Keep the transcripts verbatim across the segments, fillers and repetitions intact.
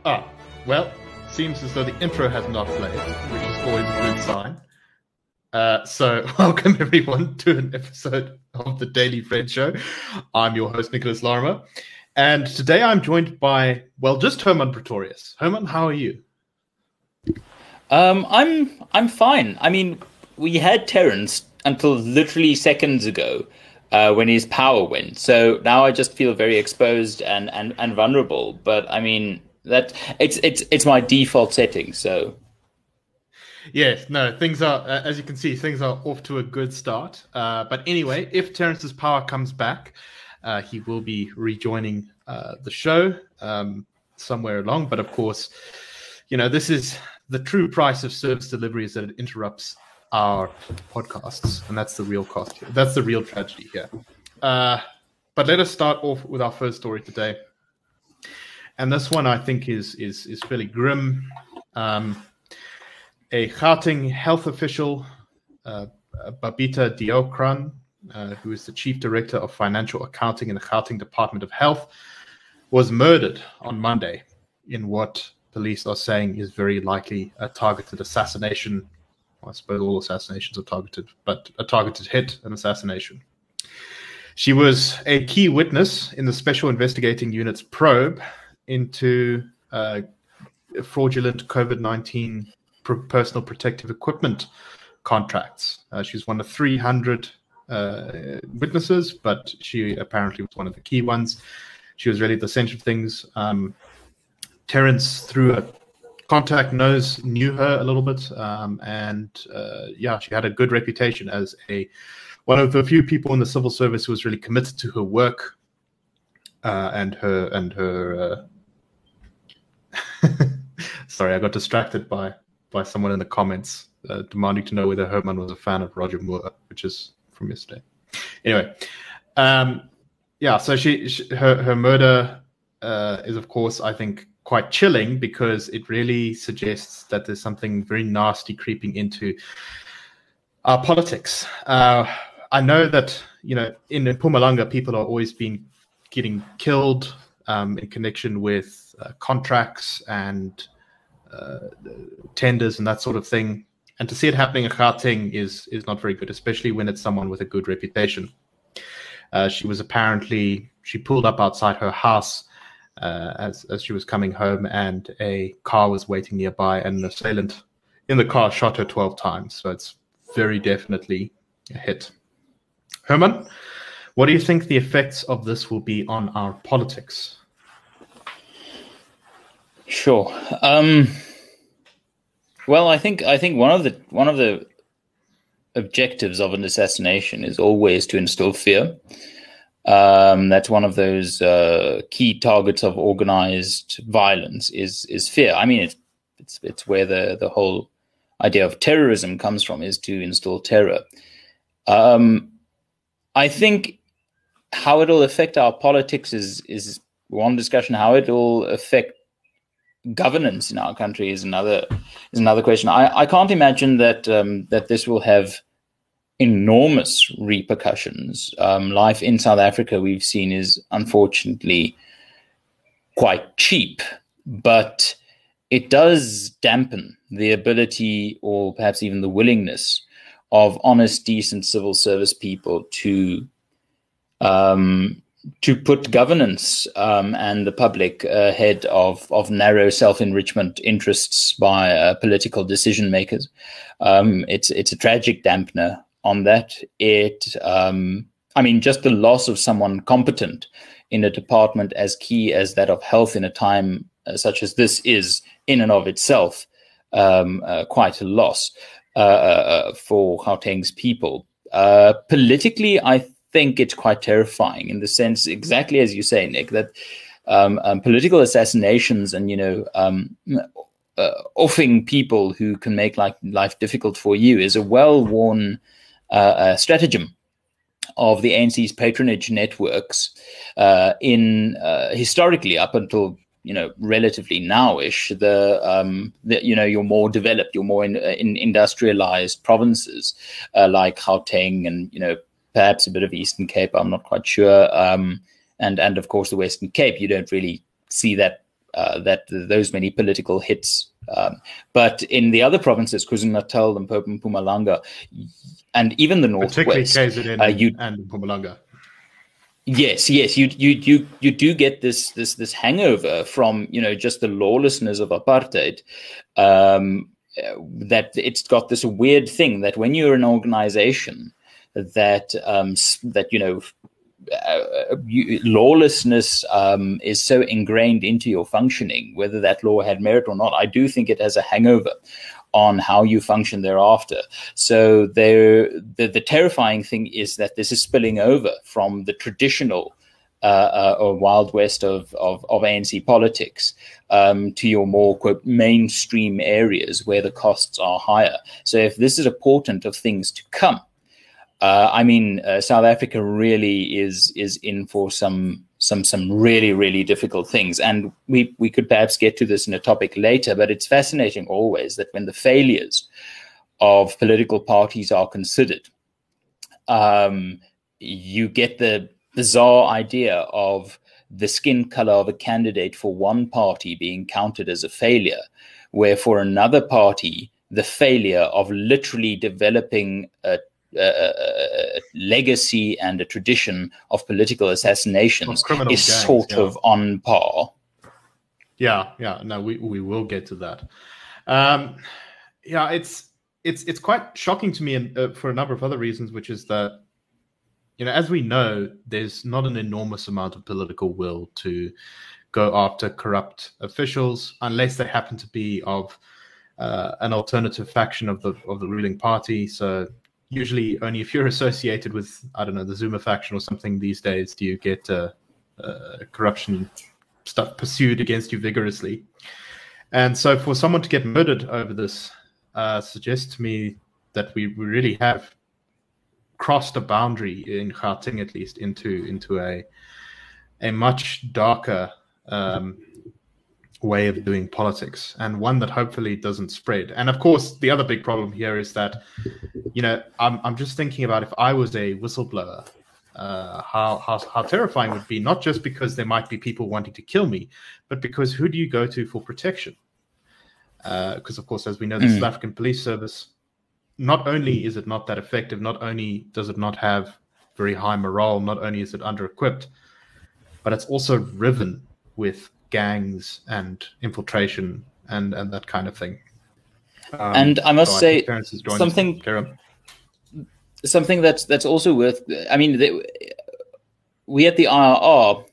Ah, well, seems as though the intro has not played, which is always a good sign. Uh, so, welcome everyone to an episode of the Daily Fred Show. I'm your host, Nicholas Lorimer. And today I'm joined by, well, just Herman Pretorius. Herman, how are you? Um, I'm I'm fine. I mean, we had Terence until literally seconds ago uh, when his power went. So now I just feel very exposed and, and, and vulnerable. But I mean, that it's it's it's my default setting. So Yes, no, things are, uh, as you can see, things are off to a good start. Uh, but anyway, if Terence's power comes back, uh, he will be rejoining uh, the show um, somewhere along. But of course, you know, this is the true price of service delivery is that it interrupts our podcasts. And that's the real cost here. That's the real tragedy here. Uh, but let us start off with our first story today. And this one, I think, is is is fairly grim. Um, A Gauteng health official, uh, Babita Deokaran, uh, who is the chief director of financial accounting in the Gauteng Department of Health, was murdered on Monday in what police are saying is very likely a targeted assassination. Well, I suppose all assassinations are targeted, but a targeted hit, an assassination. She was a key witness in the Special Investigating Unit's probe into uh, fraudulent COVID nineteen personal protective equipment contracts. Uh, she's one of three hundred uh, witnesses, but she apparently was one of the key ones. She was really at the center of things. Um, Terence, through a contact, knows knew her a little bit, um, and uh, yeah, she had a good reputation as a one of the few people in the civil service who was really committed to her work uh, and her and her. Uh... Sorry, I got distracted by. by someone in the comments uh, demanding to know whether Herman was a fan of Roger Moore, which is from yesterday. Anyway, um, yeah, so she, she her, her murder uh, is, of course, I think, quite chilling because it really suggests that there's something very nasty creeping into our politics. Uh, I know that, you know, in Mpumalanga, people are always been getting killed um, in connection with uh, contracts and Uh, tenders and that sort of thing, and to see it happening in Gauteng is is not very good, especially when it's someone with a good reputation. Uh, she was apparently she pulled up outside her house uh, as as she was coming home, and a car was waiting nearby, and an assailant in the car shot her twelve times. So it's very definitely a hit. Herman, what do you think the effects of this will be on our politics? Sure. Um, well, I think I think one of the one of the objectives of an assassination is always to instill fear. Um, that's one of those uh, key targets of organized violence is is fear. I mean, it's it's it's where the the whole idea of terrorism comes from, is to instill terror. Um, I think how it'll affect our politics is is one discussion. How it will affect governance in our country is another is another question. I, I can't imagine that um, that this will have enormous repercussions. Um, life in South Africa, we've seen, is unfortunately quite cheap, but it does dampen the ability, or perhaps even the willingness, of honest, decent civil service people to um, to put governance um, and the public ahead of, of narrow self-enrichment interests by uh, political decision makers. Um, it's it's a tragic dampener on that. It, um, I mean, just the loss of someone competent in a department as key as that of health in a time uh, such as this is, in and of itself, um, uh, quite a loss uh, uh, for Gauteng's people. Uh, politically, I think it's quite terrifying in the sense, exactly as you say, Nick, that um, um, political assassinations and, you know, um, uh, offing people who can make life, life difficult for you is a well-worn uh, uh, stratagem of the A N C's patronage networks uh, in uh, historically up until, you know, relatively nowish, the, um, the you know, your more developed, your more in, in industrialized provinces uh, like Gauteng and, you know, perhaps a bit of Eastern Cape, I'm not quite sure. Um, and, and of course, the Western Cape, you don't really see that uh, that those many political hits. Um, but in the other provinces, KwaZulu-Natal, Limpopo, and Mpumalanga, and even the particularly Northwest, K Z N uh, and, you, and Mpumalanga. Yes, yes, you you you you do get this this this hangover from, you know, just the lawlessness of apartheid. Um, that it's got this weird thing that when you're an organization that um, that you know uh, you, lawlessness um, is so ingrained into your functioning, whether that law had merit or not, I do think it has a hangover on how you function thereafter. So there, the, the terrifying thing is that this is spilling over from the traditional uh, uh, or Wild West of, of, of A N C politics um, to your more, quote, mainstream areas where the costs are higher. So if this is a portent of things to come, uh, I mean, uh, South Africa really is is in for some some some really, really difficult things. And we, we could perhaps get to this in a topic later, but it's fascinating always that when the failures of political parties are considered, um, you get the bizarre idea of the skin color of a candidate for one party being counted as a failure, where for another party, the failure of literally developing a A, a legacy and a tradition of political assassinations of criminal is gangs, sort yeah. of on par. Yeah, yeah. No, we, we will get to that. Um, yeah, it's it's it's quite shocking to me, and uh, for a number of other reasons, which is that, you know, as we know, there's not an enormous amount of political will to go after corrupt officials unless they happen to be of uh, an alternative faction of the of the ruling party. So usually only if you're associated with, I don't know, the Zuma faction or something these days do you get uh, uh, corruption stuff pursued against you vigorously. And so for someone to get murdered over this uh, suggests to me that we, we really have crossed a boundary, in Gauteng at least, into into a a much darker um, way of doing politics, and one that hopefully doesn't spread. And of course, the other big problem here is that, you know, I'm I'm just thinking about if I was a whistleblower, uh, how how how terrifying it would be. Not just because there might be people wanting to kill me, but because who do you go to for protection? Because uh, of course, as we know, the mm. South African Police Service, not only is it not that effective, not only does it not have very high morale, not only is it under-equipped, but it's also riven with gangs and infiltration and, and that kind of thing. Um, and I must so say I something something that's that's also worth. I mean, they, we at the I R R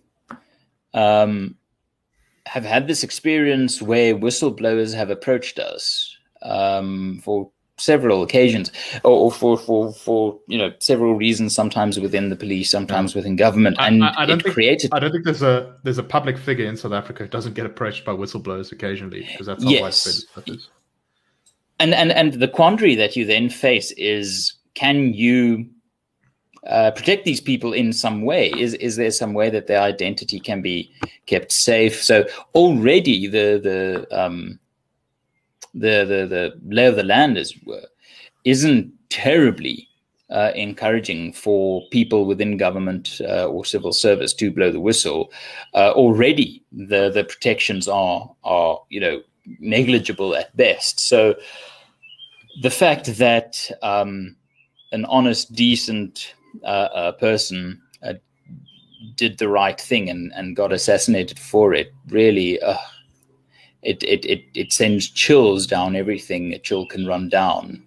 um, have had this experience where whistleblowers have approached us um, for several occasions, or, or for, for for you know several reasons. Sometimes within the police, sometimes yeah. within government, and I, I don't it think, created. I don't think there's a there's a public figure in South Africa who doesn't get approached by whistleblowers occasionally, because that's how yes. widespread stuff is. And and and the quandary that you then face is: can you uh, protect these people in some way? Is is there some way that their identity can be kept safe? So already the the um, the the the lay of the land, as it were, isn't terribly uh, encouraging for people within government uh, or civil service to blow the whistle. Uh, already the the protections are are you know negligible at best. So the fact that um, an honest, decent uh, uh, person uh, did the right thing and, and got assassinated for it really. Uh, It, it it it sends chills down everything a chill can run down.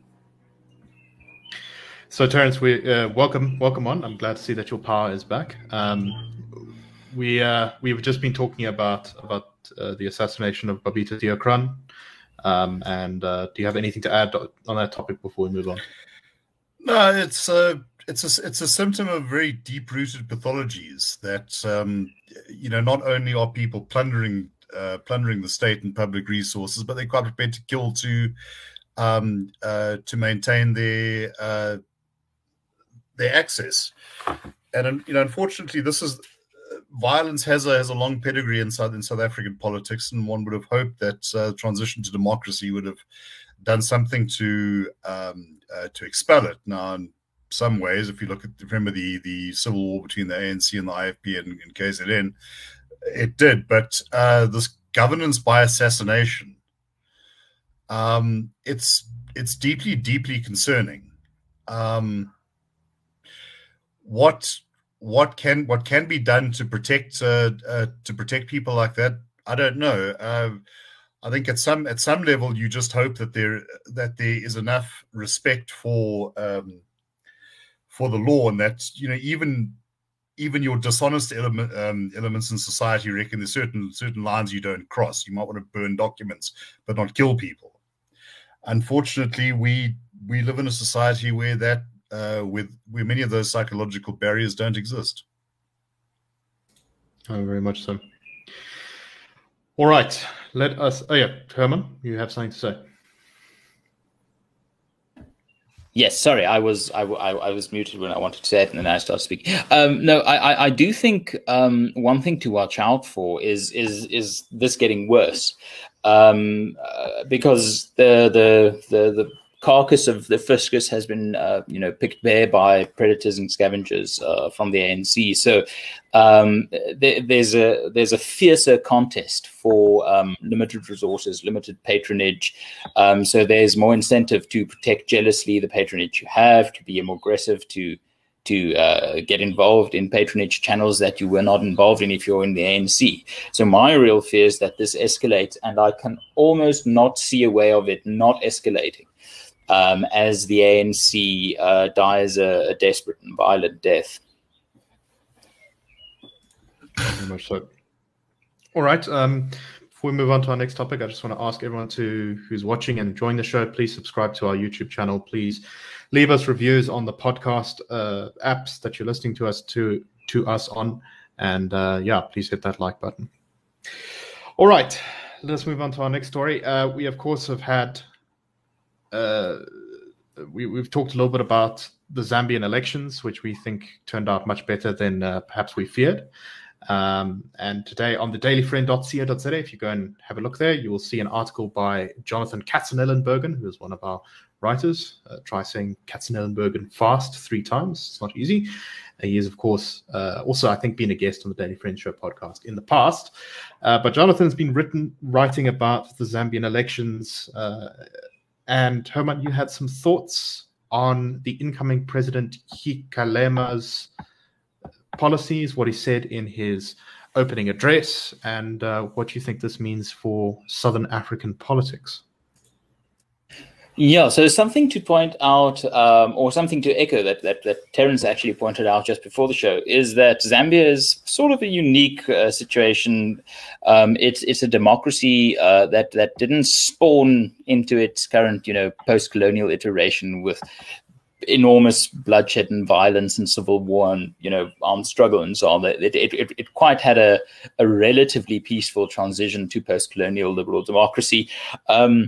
So, Terence, we uh, welcome welcome on. I'm glad to see that your power is back. Um, we uh, we've just been talking about about uh, the assassination of Babita Deokaran, um, and uh, do you have anything to add on that topic before we move on? No, it's a it's a it's a symptom of very deep rooted pathologies that um, you know not only are people plundering. Uh, plundering the state and public resources, but they're quite prepared to kill to um, uh, to maintain their uh, their access. And you know, unfortunately, this is uh, violence has a has a long pedigree in South in South African politics, and one would have hoped that uh, transition to democracy would have done something to um, uh, to expel it. Now, in some ways, if you look at remember the the civil war between the A N C and the I F P and, and K Z N. It did, but uh, this governance by assassination, um, it's it's deeply, deeply concerning. Um, what what can what can be done to protect uh, uh, to protect people like that? I don't know. Uh, I think at some at some level, you just hope that there that there is enough respect for um, for the law, and that you know even even your dishonest element, um, elements in society reckon there's certain certain lines you don't cross. You might want to burn documents, but not kill people. Unfortunately, we we live in a society where that uh, with where many of those psychological barriers don't exist. Oh, very much so. All right, let us. Oh yeah, Herman, you have something to say. Yes, sorry, I was I, I, I was muted when I wanted to say it, and then I started speaking. Um, no, I, I, I do think um, one thing to watch out for is is is this getting worse, um, uh, because the the the the carcass of the fiscus has been uh, you know picked bare by predators and scavengers uh, from the A N C. So um, there, there's a there's a fiercer contest for um, limited resources, limited patronage. Um, so there's more incentive to protect jealously the patronage you have, to be more aggressive, to to uh, get involved in patronage channels that you were not involved in if you're in the A N C. So my real fear is that this escalates, and I can almost not see a way of it not escalating um, as the A N C uh, dies a, a desperate and violent death. Very much so. All right. Um, before we move on to our next topic, I just want to ask everyone to who's watching and enjoying the show, please subscribe to our YouTube channel. Please leave us reviews on the podcast uh, apps that you're listening to us to to us on, and uh, yeah, please hit that like button. All right, let's move on to our next story. Uh, we of course have had uh, we, we've talked a little bit about the Zambian elections, which we think turned out much better than uh, perhaps we feared. Um, and today on the daily friend dot co dot za, if you go and have a look there, you will see an article by Jonathan Katzenellenbergen, who is one of our writers. Uh, try saying Katzenellenbergen fast three times. It's not easy. Uh, he is, of course, uh, also, I think, been a guest on the Daily Friend Show podcast in the past. Uh, but Jonathan's been written writing about the Zambian elections. Uh, and Herman, you had some thoughts on the incoming president Hikalema's policies, what he said in his opening address, and uh, what you think this means for Southern African politics. Yeah, so something to point out, um, or something to echo that, that that Terence actually pointed out just before the show, is that Zambia is sort of a unique uh, situation. Um, it's it's a democracy uh, that that didn't spawn into its current, you know, post-colonial iteration with enormous bloodshed and violence and civil war and, you know, armed struggle and so on. It, it, it, it quite had a, a relatively peaceful transition to post-colonial liberal democracy. Um,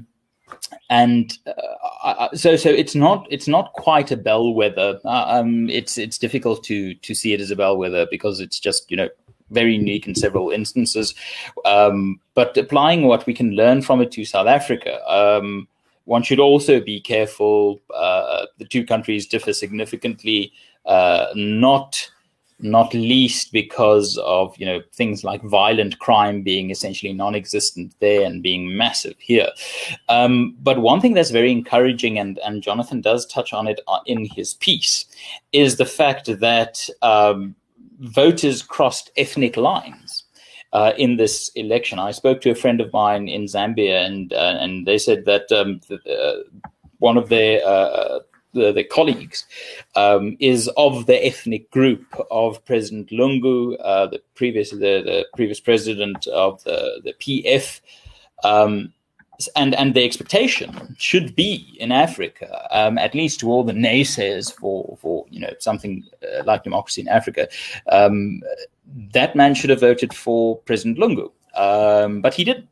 and uh, so so it's not it's not quite a bellwether. Uh, um, it's it's difficult to to see it as a bellwether because it's just, you know, very unique in several instances. Um, but applying what we can learn from it to South Africa, um, one should also be careful. Uh, the two countries differ significantly, uh, not not least because of, you know, things like violent crime being essentially non-existent there and being massive here. Um, but one thing that's very encouraging, and, and Jonathan does touch on it in his piece, is the fact that um, voters crossed ethnic lines. Uh, in this election, I spoke to a friend of mine in Zambia, and uh, and they said that um, the, uh, one of their uh, the, their colleagues um, is of the ethnic group of President Lungu, uh, the previous the, the previous president of the the P F, um, and and the expectation should be in Africa, um, at least to all the naysayers for for you know something uh, like democracy in Africa. Um, That man should have voted for President Lungu, um, but he didn't.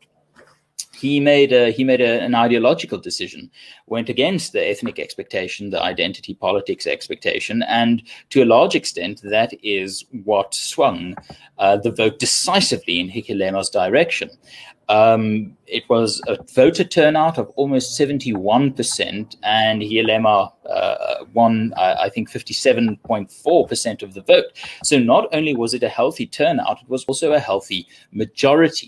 He made a, he made a, an ideological decision, went against the ethnic expectation, the identity politics expectation, and to a large extent, that is what swung uh, the vote decisively in Hikalema's direction. Um, it was a voter turnout of almost seventy-one percent, and Hikalema uh, won, uh, I think, fifty-seven point four percent of the vote. So not only was it a healthy turnout, it was also a healthy majority.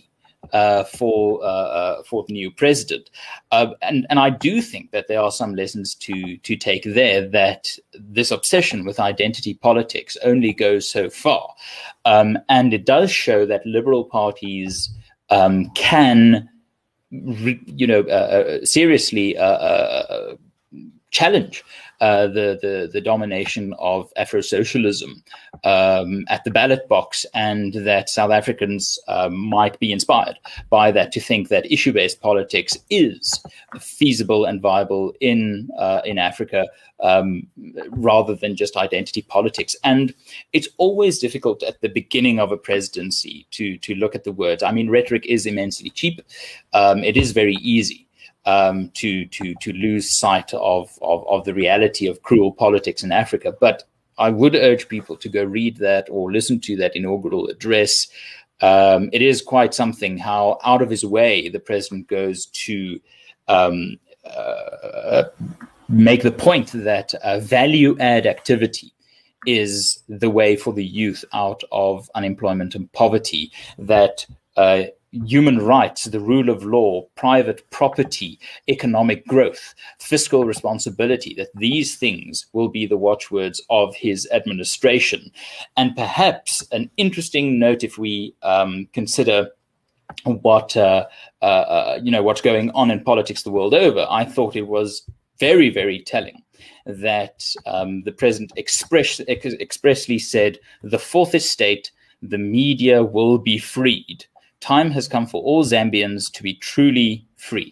uh, for uh, uh, for the new president. Uh, and and I do think that there are some lessons to to take there. That this obsession with identity politics only goes so far, um, and it does show that liberal parties um, can, re, you know, uh, seriously. Uh, uh, challenge uh, the, the the domination of Afro-socialism um, at the ballot box, and that South Africans uh, might be inspired by that to think that issue-based politics is feasible and viable in uh, in Africa, um, rather than just identity politics. And it's always difficult at the beginning of a presidency to to look at the words. I mean, rhetoric is immensely cheap. Um, it is very easy Um, to to to lose sight of, of of the reality of cruel politics in Africa. But I would urge people to go read that or listen to that inaugural address. Um, it is quite something how out of his way the president goes to um, uh, make the point that uh, value-add activity is the way for the youth out of unemployment and poverty, that uh, human rights, the rule of law, private property, economic growth, fiscal responsibility, that these things will be the watchwords of his administration. And perhaps an interesting note, if we um, consider what uh, uh, uh, you know what's going on in politics the world over, I thought it was very, very telling that um, the president express, ex- expressly said, "The fourth estate, the media will be freed. Time has come for all Zambians to be truly free."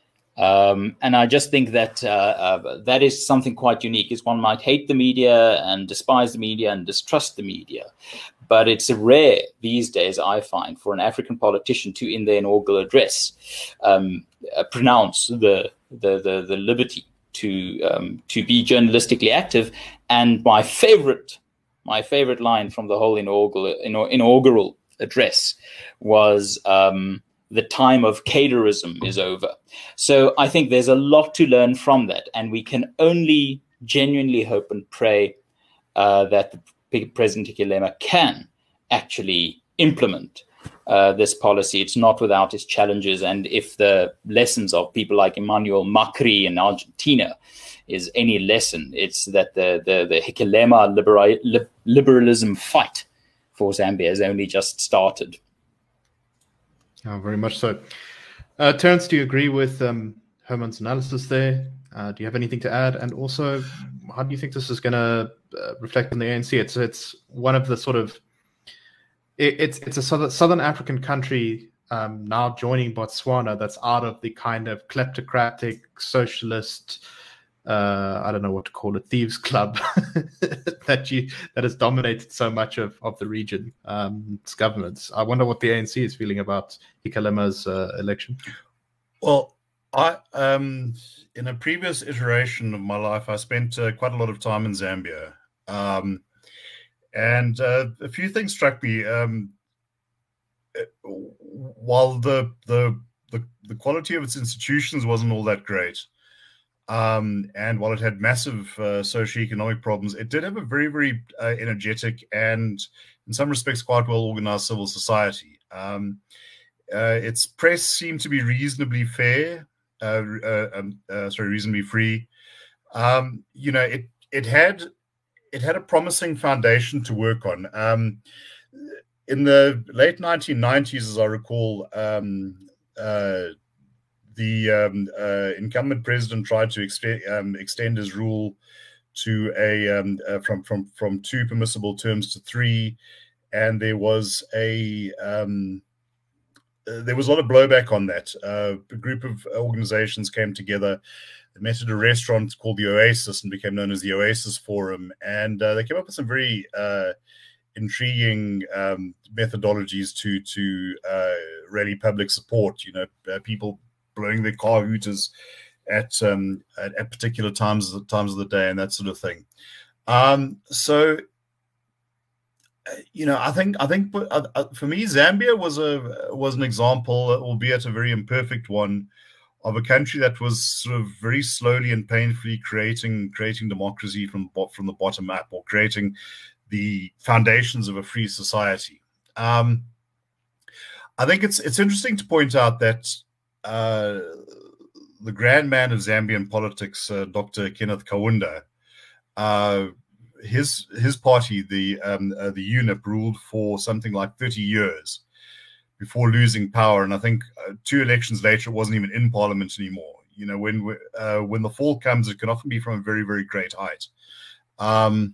Um, and I just think that uh, uh, that is something quite unique. Is one might hate the media and despise the media and distrust the media, but it's rare these days, I find, for an African politician to, in their inaugural address, um, uh, pronounce the, the the the liberty to um, to be journalistically active. And my favorite, my favorite line from the whole inaugural inaugural address was um, "the time of caderism is over." So I think there's a lot to learn from that, and we can only genuinely hope and pray uh, that the President Hichilema can actually implement uh, this policy. It's not without its challenges, and if the lessons of people like Emmanuel Macri in Argentina is any lesson, it's that the the, the Hichilema libera- li- liberalism fight for Zambia has only just started. Oh, very much so. Uh, Terence, do you agree with um, Herman's analysis there? Uh, do you have anything to add? And also, how do you think this is going to uh, reflect in the A N C? It's it's one of the sort of it, it's it's a southern, southern African country um, now joining Botswana that's out of the kind of kleptocratic socialist. Uh, I don't know what to call it, thieves club that you that has dominated so much of, of the region, um, its governments. I wonder what the A N C is feeling about Hichilema's uh, election. Well, I um, in a previous iteration of my life, I spent uh, quite a lot of time in Zambia, um, and uh, a few things struck me. Um, while the, the the the quality of its institutions wasn't all that great. Um, and while it had massive uh, socioeconomic problems, it did have a very, very uh, energetic and, in some respects, quite well organized civil society. Um, uh, its press seemed to be reasonably fair, uh, uh, um, uh, sorry, reasonably free. Um, you know, it it had it had a promising foundation to work on. Um, in the late nineteen nineties, as I recall, um, uh, the um, uh, incumbent president tried to extend, um, extend his rule to a um, uh, from from from two permissible terms to three, and there was a um, uh, there was a lot of blowback on that. Uh, a group of organizations came together. They met at a restaurant called the Oasis and became known as the Oasis Forum, and uh, they came up with some very uh, intriguing um, methodologies to to uh, rally public support. You know, uh, people blowing their car hooters at, um, at at particular times times of the day and that sort of thing. Um, so, you know, I think I think uh, for me, Zambia was a was an example, albeit a very imperfect one, of a country that was sort of very slowly and painfully creating creating democracy from from the bottom up, or creating the foundations of a free society. Um, I think it's it's interesting to point out that uh, the grand man of Zambian politics, uh, Doctor Kenneth Kaunda, uh, his his party, the um, uh, the U N I P, ruled for something like thirty years before losing power, and I think uh, two elections later, it wasn't even in parliament anymore. You know, when uh, when the fall comes, it can often be from a very, very great height. Um,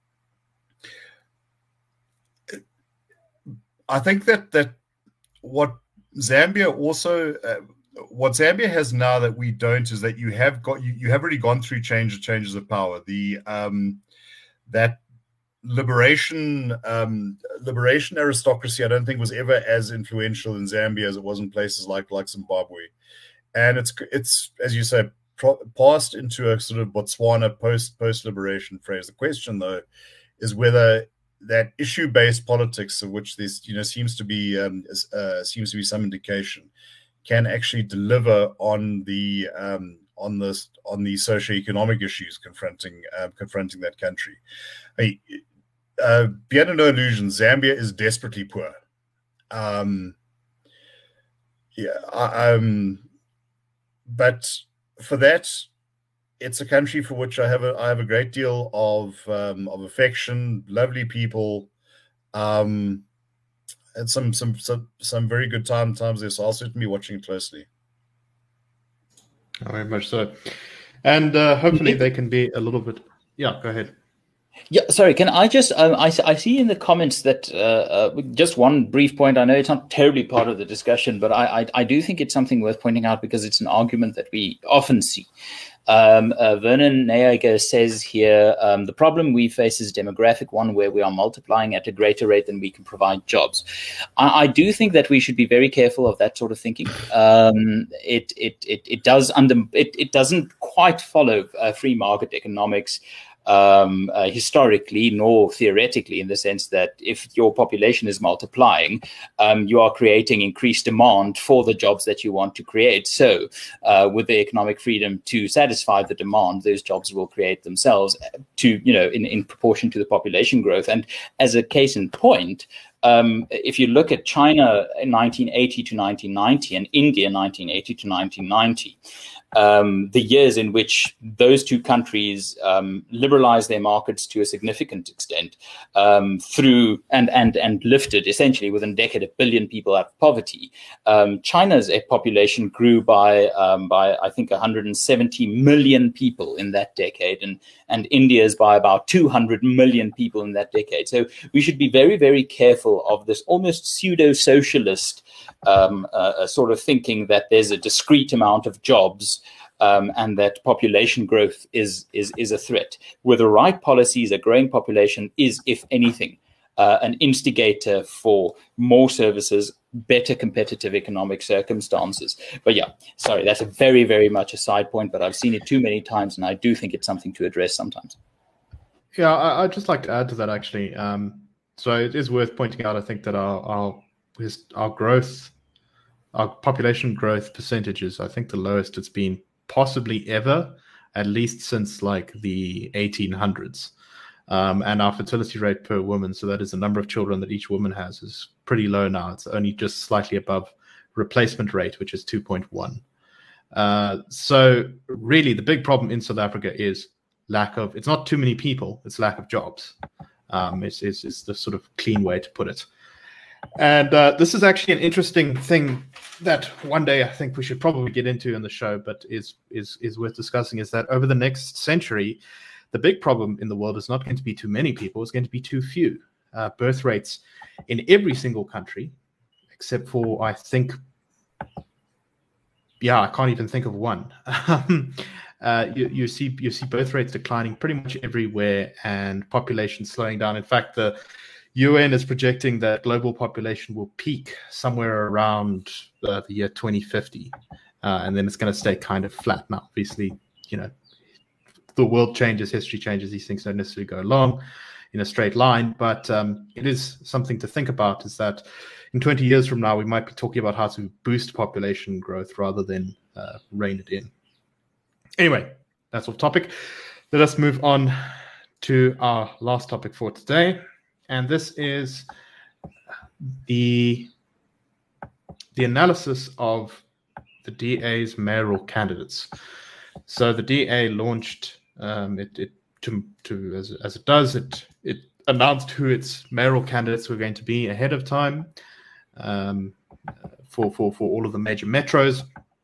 I think that that what Zambia also uh, what Zambia has now that we don't is that you have got you, you have already gone through changes changes of power. The um, that liberation um, liberation aristocracy, I don't think was ever as influential in Zambia as it was in places like like Zimbabwe, and it's it's as you say pro- passed into a sort of Botswana post post liberation phase. The question though is whether that issue-based politics, of which this you know seems to be um, uh, seems to be some indication, can actually deliver on the um, on the on the socioeconomic issues confronting uh, confronting that country. I mean, uh, beyond no illusion, Zambia is desperately poor. Um, yeah, I, um, but for that, it's a country for which I have a I have a great deal of um, of affection, lovely people, um, and some some some some very good time times there. So I'll certainly be watching it closely. Very much so, and uh, hopefully they can be a little bit. Yeah, go ahead. Yeah, sorry. Can I just? Um, I I see in the comments that uh, uh, just one brief point. I know it's not terribly part of the discussion, but I, I I do think it's something worth pointing out because it's an argument that we often see. Um, uh, Vernon Nayager says here, um, the problem we face is a demographic one where we are multiplying at a greater rate than we can provide jobs. I, I do think that we should be very careful of that sort of thinking. Um, it, it, it, it, does under, it, it doesn't quite follow uh, free market economics Um, uh, historically nor theoretically, in the sense that if your population is multiplying, um, you are creating increased demand for the jobs that you want to create. So uh, with the economic freedom to satisfy the demand, those jobs will create themselves to, you know, in, in proportion to the population growth. And as a case in point, Um, if you look at China in nineteen eighty to nineteen ninety and India nineteen eighty to nineteen ninety, um, the years in which those two countries um, liberalized their markets to a significant extent um, through and, and, and lifted essentially within a decade a billion people out of poverty, um, China's population grew by, um, by I think, one hundred seventy million people in that decade, and, and India's by about two hundred million people in that decade. So we should be very, very careful of this almost pseudo-socialist um, uh, sort of thinking that there's a discrete amount of jobs um, and that population growth is, is, is a threat. With the right policies, a growing population is, if anything, uh, an instigator for more services, better competitive economic circumstances. But yeah, sorry, that's a very, very much a side point, but I've seen it too many times, and I do think it's something to address sometimes. Yeah, I, I'd just like to add to that, actually. Um, So it is worth pointing out, I think, that our our our growth, our population growth percentages, I think the lowest it's been possibly ever, at least since like the eighteen hundreds. Um, and our fertility rate per woman, so that is the number of children that each woman has, is pretty low now. It's only just slightly above replacement rate, which is two point one. Uh, so really the big problem in South Africa is lack of, it's not too many people, it's lack of jobs. Um, is, is, is the sort of clean way to put it. And uh, this is actually an interesting thing that one day I think we should probably get into in the show, but is, is, is worth discussing, is that over the next century, the big problem in the world is not going to be too many people, it's going to be too few. Uh, birth rates in every single country, except for, I think, yeah, I can't even think of one. Uh, you, you see you see birth rates declining pretty much everywhere and population slowing down. In fact, the U N is projecting that global population will peak somewhere around uh, the year twenty fifty, uh, and then it's going to stay kind of flat. Now, obviously, you know, the world changes, history changes, these things don't necessarily go along in a straight line, but um, it is something to think about, is that in twenty years from now, we might be talking about how to boost population growth rather than uh, rein it in. Anyway, that's off topic. Let us move on to our last topic for today. And this is the the analysis of the D A's mayoral candidates. So the D A launched um, it, it to, to as, as it does, it it announced who its mayoral candidates were going to be ahead of time um, for, for, for all of the major metros.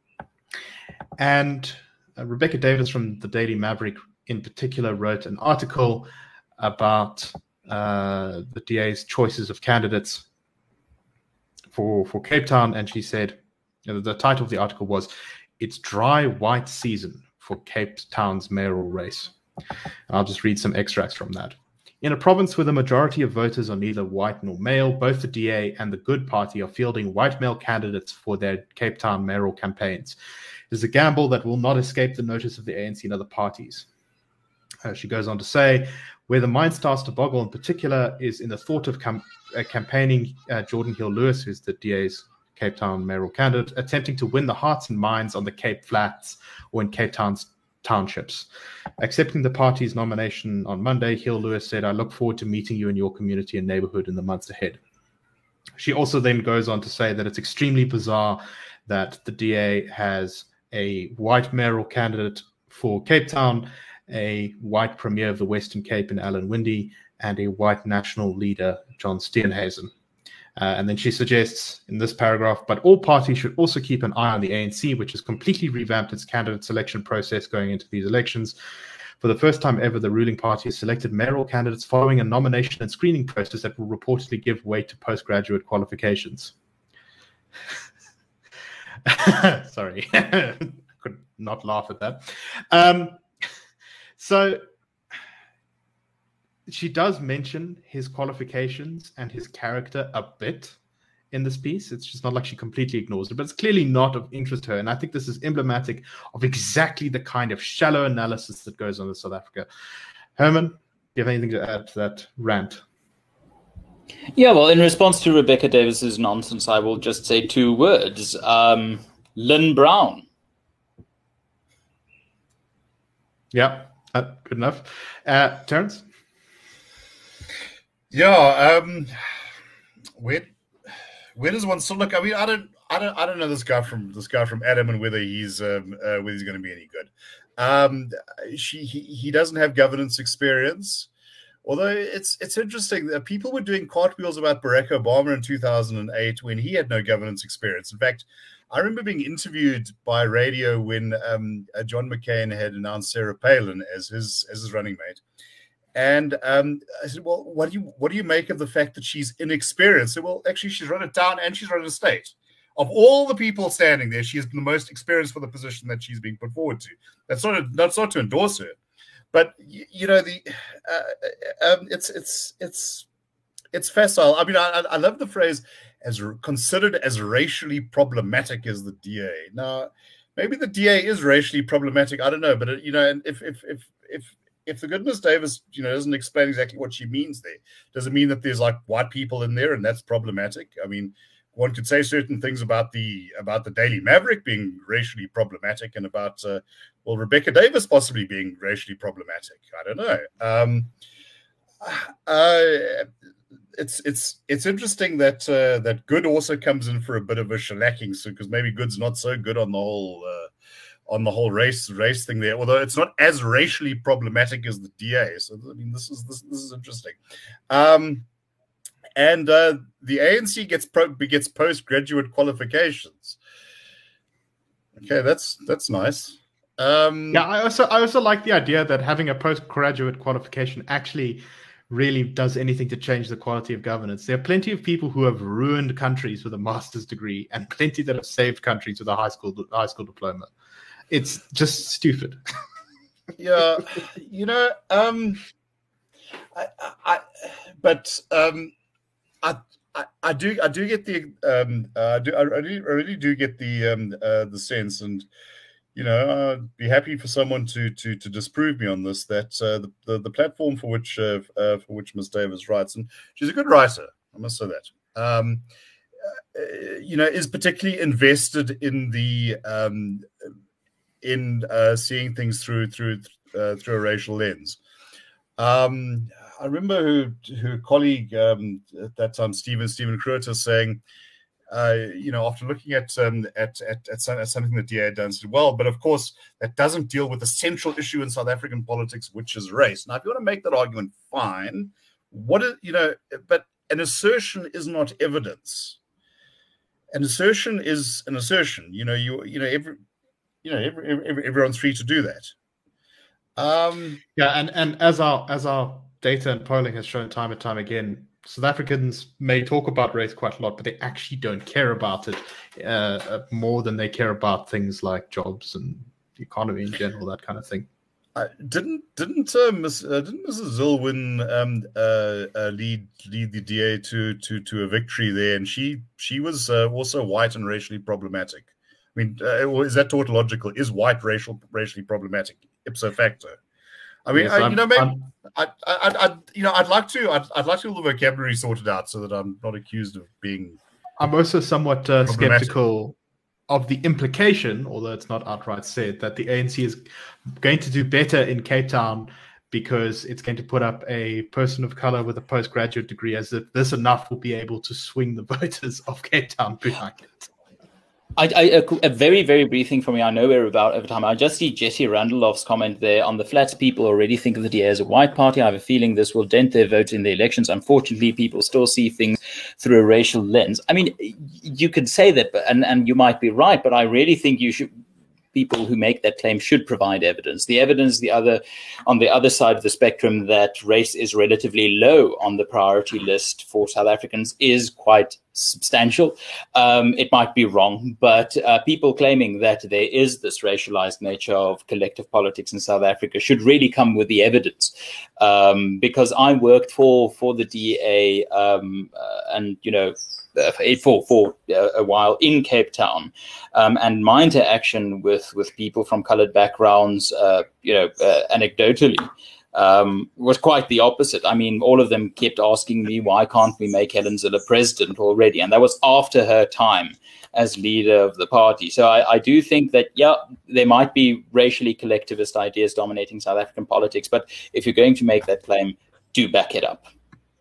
And uh, Rebecca Davis from the Daily Maverick in particular wrote an article about uh, the D A's choices of candidates for, for Cape Town. And she said, you know, the title of the article was, "It's Dry White Season for Cape Town's mayoral race." I'll just read some extracts from that. "In a province where the majority of voters are neither white nor male, both the D A and the Good Party are fielding white male candidates for their Cape Town mayoral campaigns. It is a gamble that will not escape the notice of the A N C and other parties." Uh, she goes on to say, "Where the mind starts to boggle in particular is in the thought of cam- uh, campaigning uh, Jordan Hill-Lewis, who's the D A's Cape Town mayoral candidate, attempting to win the hearts and minds on the Cape Flats or in Cape Town's townships. Accepting the party's nomination on Monday, Hill-Lewis said, 'I look forward to meeting you in your community and neighborhood in the months ahead.'" She also then goes on to say that it's extremely bizarre that the D A has a white mayoral candidate for Cape Town, a white premier of the Western Cape in Alan Winde, and a white national leader, John Steenhuisen. Uh, and then she suggests in this paragraph, "But all parties should also keep an eye on the A N C, which has completely revamped its candidate selection process going into these elections. For the first time ever, the ruling party has selected mayoral candidates following a nomination and screening process that will reportedly give way to postgraduate qualifications." Sorry, I could not laugh at that. Um, so she does mention his qualifications and his character a bit in this piece. It's just not like she completely ignores it, but it's clearly not of interest to her. And I think this is emblematic of exactly the kind of shallow analysis that goes on in South Africa. Herman, do you have anything to add to that rant? Yeah, well, in response to Rebecca Davis's nonsense, I will just say two words. Um, Lynn Brown. Yeah, uh, good enough. Uh, Terence? Yeah, um, where where does one still look? I mean, I don't, I don't, I don't know this guy from this guy from Adam and whether he's um, uh, whether he's going to be any good. Um, she he, he doesn't have governance experience. Although it's it's interesting that people were doing cartwheels about Barack Obama in two thousand eight when he had no governance experience. In fact, I remember being interviewed by radio when um, uh, John McCain had announced Sarah Palin as his as his running mate. And um, I said, "Well, what do you what do you make of the fact that she's inexperienced?" I said, "Well, actually, she's run a town and she's run a state. Of all the people standing there, she is the most experienced for the position that she's being put forward to. That's not a, that's not to endorse her, but you, you know the uh, um, it's it's it's it's facile. I mean, I, I love the phrase as considered as racially problematic as the D A. Now, maybe the D A is racially problematic. I don't know, but you know, and if if if if If the good Miss Davis, you know, doesn't explain exactly what she means there, does it mean that there's like white people in there and that's problematic? I mean, one could say certain things about the about the Daily Maverick being racially problematic and about uh, well, Rebecca Davis possibly being racially problematic. I don't know. Um, uh, it's it's it's interesting that uh, that Good also comes in for a bit of a shellacking, so because maybe Good's not so good on the whole. Uh, on the whole race race thing there, although it's not as racially problematic as the D A. So I mean, this is this, this is interesting. Um, and uh, the A N C gets pro, gets postgraduate qualifications. Okay, that's that's nice. Um, yeah, I also I also like the idea that having a postgraduate qualification actually really does anything to change the quality of governance. There are plenty of people who have ruined countries with a master's degree, and plenty that have saved countries with a high school high school diploma. It's just stupid. Yeah, you know, um, I, I, but um, I, I, I do, I do get the, um, uh, I do, I really, I really do get the, um, uh, the sense, and you know, I'd be happy for someone to, to, to disprove me on this. That uh, the, the, the platform for which, uh, uh, for which Miz Davis writes, and she's a good writer, I must say that. Um, uh, you know, is particularly invested in the. Um, in uh, seeing things through through uh, through a racial lens. Um, I remember her, her colleague um, at that time, Stephen Stephen Kruiter, saying uh, you know, after looking at, um, at, at, at, some, at something that D A done well. But of course, that doesn't deal with the central issue in South African politics, which is race. Now, if you want to make that argument, fine. What is, you know, but an assertion is not evidence. An assertion is an assertion. You know, you you know every you know every, every, everyone's free to do that. Um, yeah, and, and as our as our data and polling has shown time and time again, South Africans may talk about race quite a lot, but they actually don't care about it uh, more than they care about things like jobs and the economy in general, that kind of thing. Uh, didn't didn't uh, Miss uh, didn't Missus Zilwin um, uh, uh, lead lead the D A to to to a victory there, and she she was uh, also white and racially problematic. I mean, uh, is that tautological? Is white racial racially problematic ipso facto? I mean, Yes, I, you know, maybe I, I, I, I, you know, I'd like to, I'd, I'd like to get the vocabulary sorted out so that I'm not accused of being. I'm also somewhat uh, skeptical of the implication, although it's not outright said, that the A N C is going to do better in Cape Town because it's going to put up a person of color with a postgraduate degree, as if this enough will be able to swing the voters of Cape Town behind it. I, I, a, a very, very brief thing for me. I know we're about over time. I just see Jesse Randolph's comment there on the flats. People already think of the D A as a white party. I have a feeling this will dent their vote in the elections. Unfortunately, people still see things through a racial lens. I mean, you could say that, and, and you might be right, but I really think you should. People who make that claim should provide evidence. The evidence, the other, on the other side of the spectrum, that race is relatively low on the priority list for South Africans is quite substantial. Um, it might be wrong, but uh, people claiming that there is this racialized nature of collective politics in South Africa should really come with the evidence. Um, because I worked for for the D A, um, uh, and you know. Uh, for for uh, a while in Cape Town, um, and my interaction with with people from coloured backgrounds, uh, you know, uh, anecdotally, um, was quite the opposite. I mean, all of them kept asking me, "Why can't we make Helen Zille president already?" And that was after her time as leader of the party. So I, I do think that yeah, there might be racially collectivist ideas dominating South African politics, but if you're going to make that claim, do back it up.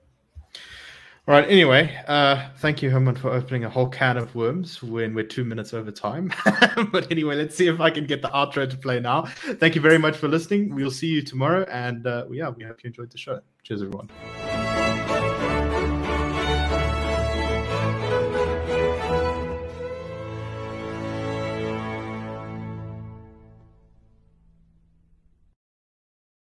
All right. Anyway, uh, thank you, Herman, for opening a whole can of worms when we're two minutes over time. But anyway, let's see if I can get the outro to play now. Thank you very much for listening. We'll see you tomorrow. And uh, yeah, we hope you enjoyed the show. Cheers, everyone.